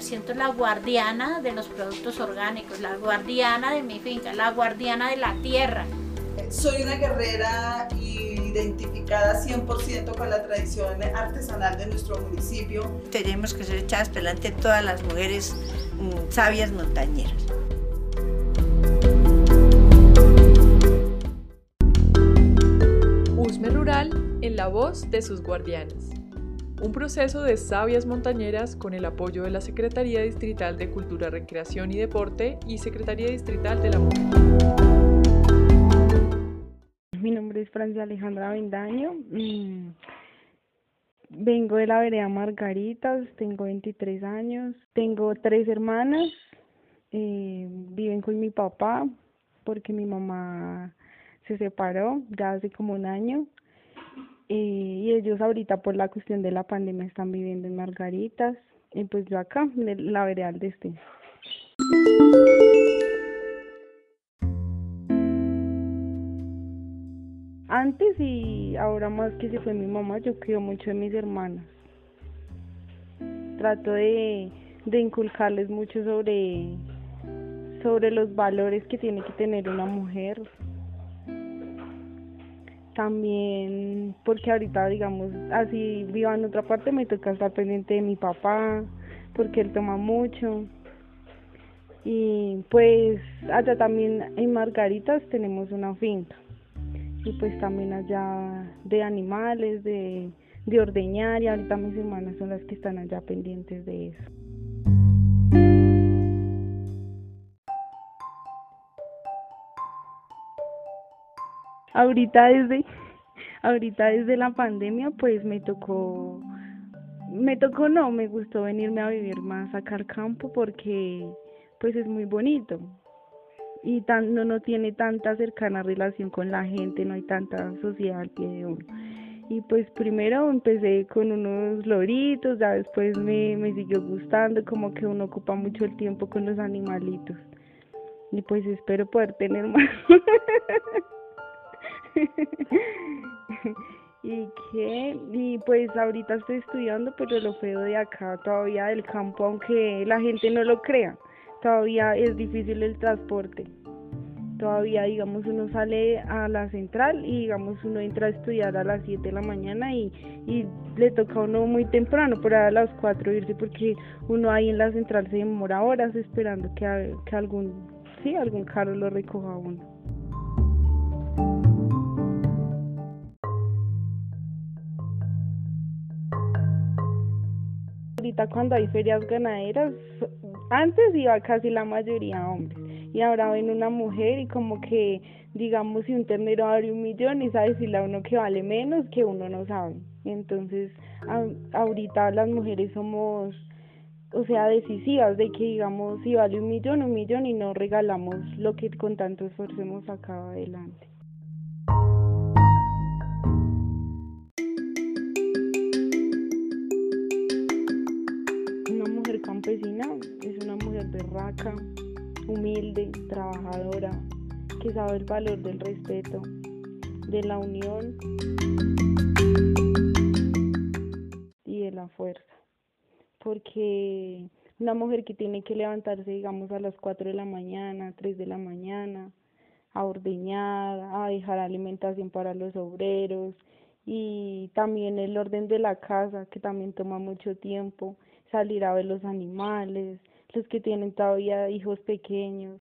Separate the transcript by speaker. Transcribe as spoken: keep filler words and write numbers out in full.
Speaker 1: siento la guardiana de los productos orgánicos, la guardiana de mi finca, la guardiana de la tierra.
Speaker 2: Soy una guerrera identificada cien por ciento con la tradición artesanal de nuestro municipio.
Speaker 3: Tenemos que ser echadas para adelante todas las mujeres mmm, sabias montañeras.
Speaker 4: USME Rural en la voz de sus guardianas. Un proceso de sabias montañeras con el apoyo de la Secretaría Distrital de Cultura, Recreación y Deporte y Secretaría Distrital de la Mujer.
Speaker 5: Mi nombre es Francia Alejandra Bendaño, vengo de la vereda Margaritas, tengo veintitrés años, tengo tres hermanas, eh, viven con mi papá porque mi mamá se separó ya hace como un año. Y ellos ahorita por la cuestión de la pandemia están viviendo en Margaritas, y pues yo acá, en la vereda del Destino. Antes y ahora más que se fue mi mamá, yo cuido mucho de mis hermanas. Trato de, de inculcarles mucho sobre, sobre los valores que tiene que tener una mujer. También porque ahorita, digamos, así viva en otra parte, me toca estar pendiente de mi papá, porque él toma mucho. Y pues allá también en Margaritas tenemos una finca. Y pues también allá de animales, de, de ordeñar, y ahorita mis hermanas son las que están allá pendientes de eso. Ahorita desde, ahorita desde la pandemia pues me tocó, me tocó no, me gustó venirme a vivir más acá al campo porque pues es muy bonito y tan, no, no tiene tanta cercana relación con la gente, no hay tanta sociedad al pie de uno. Y pues primero empecé con unos loritos, ya después me, me siguió gustando, como que uno ocupa mucho el tiempo con los animalitos. Y pues espero poder tener más. y que y pues ahorita estoy estudiando, pero lo feo de acá todavía del campo, aunque la gente no lo crea, todavía es difícil el transporte. Todavía, digamos, uno sale a la central y, digamos, uno entra a estudiar a las siete de la mañana y, y le toca a uno muy temprano, por ahí a las cuatro irse, porque uno ahí en la central se demora horas esperando que, que algún, sí, algún carro lo recoja a uno. Ahorita cuando hay ferias ganaderas, antes iba casi la mayoría hombres, y ahora ven una mujer y como que, digamos, si un ternero vale un millón y sabe decirle a uno que vale menos, que uno no sabe. Entonces, a, ahorita las mujeres somos, o sea, decisivas de que, digamos, si vale un millón, un millón y no regalamos lo que con tanto esfuerzo hemos sacado adelante. Una mujer campesina es una mujer berraca, humilde, trabajadora, que sabe el valor del respeto, de la unión y de la fuerza. Porque una mujer que tiene que levantarse, digamos, a las cuatro de la mañana, tres de la mañana, a ordeñar, a dejar alimentación para los obreros, y también el orden de la casa, que también toma mucho tiempo, salir a ver los animales, los que tienen todavía hijos pequeños.